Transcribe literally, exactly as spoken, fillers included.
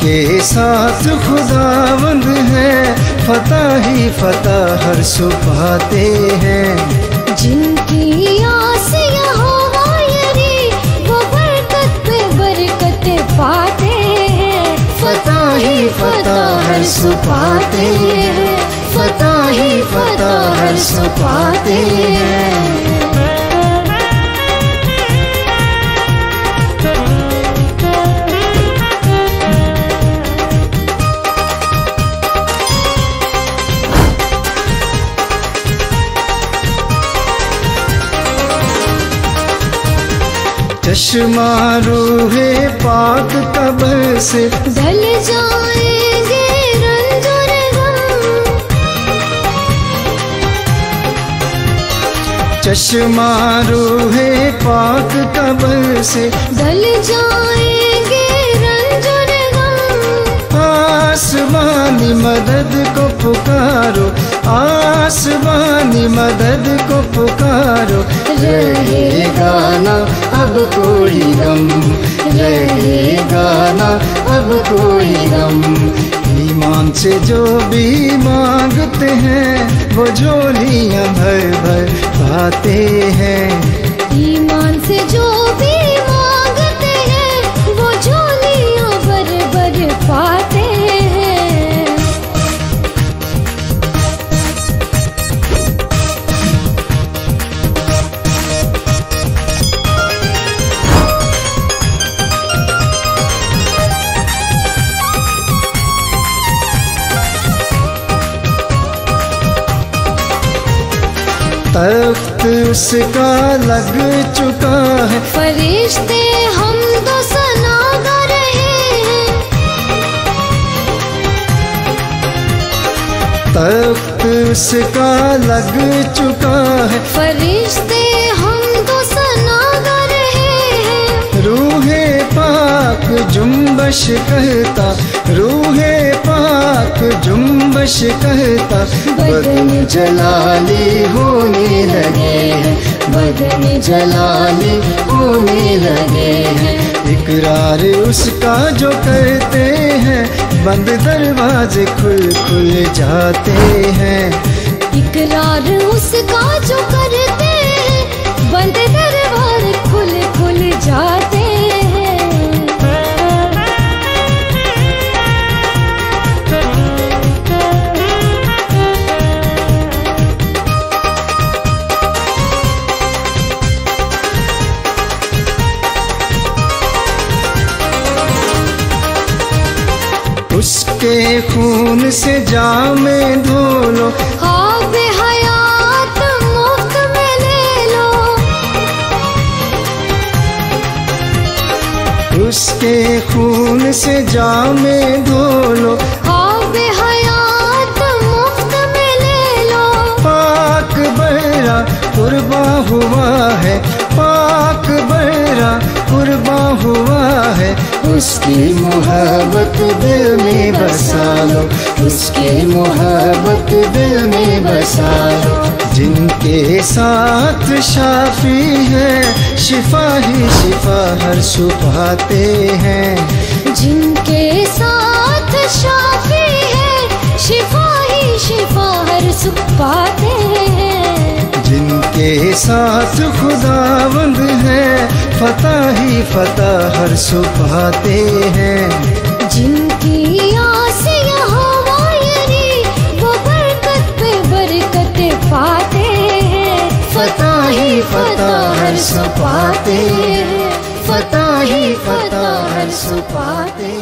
जिनके साथ खुदावंद है, फतह ही फतह हर सु पाते हैं। जिनकी आस यहोवा यरी, वो बरकत पे बरकत पाते हैं। फतह ही फतह हर सु पाते हैं, फतह ही फतह हर सु पाते हैं। चश्मा रूहे पाक कब्र से ढल जाएंगे रंज और गम। चश्मा रूहे पाक कब्र से ढल जाएंगे रंज और गम। आसमानी मदद को पुकारो, आसमानी मदद को पुकारो। रहेगा ना अब कोई गम, रहेगा ना अब कोई गम। ईमान से जो भी मांगते हैं, वो झोलियां भर भर पाते हैं। ईमान से जो भी मांगते हैं, वो झोलियां भर भर पाते हैं। तख्त उसका लग चुका है, फरिश्ते हमदो सना गा रहे हैं। तख्त उसका लग चुका है, फरिश्ते हमदो सना गा रहे हैं। रूहे पाक जुम्बश कहता, रूहे पाक जुम्बश कहता। बदन जलाली होने लगे हैं, बदन जलाली होने लगे हैं। इकरार उसका जो करते हैं, बंद दरवाजे खुल खुल जाते हैं। इकरार उसका जो करते हैं, बंद दरवाजे खुल खुल जाते हैं। उसके खून से जामे धो लो, आबे हयात मुफ्त में ले लो। उसके खून से जामे धो लो, आबे हयात मुफ्त में ले लो। पाक बहरा कुर्बा हुआ है, पाक बहरा कुर्बा हुआ है। उसकी मोहब्बत दिल में बसा लो, उसकी मोहब्बत दिल में बसा लो। जिनके साथ शाफी है, शिफा ही शिफा हर सु पाते हैं। जिनके साथ शाफी है, शिफा ही शिफा हर सु पाते हैं। जिनके साथ खुदावंद है, फतह ही फतह हर सु पाते हैं। जिनकी आस यहोवा यरी, वो बरकत पे बरकत पाते हैं। फतह ही फतह हर सु पाते हैं, फतह ही फतह हर सु पाते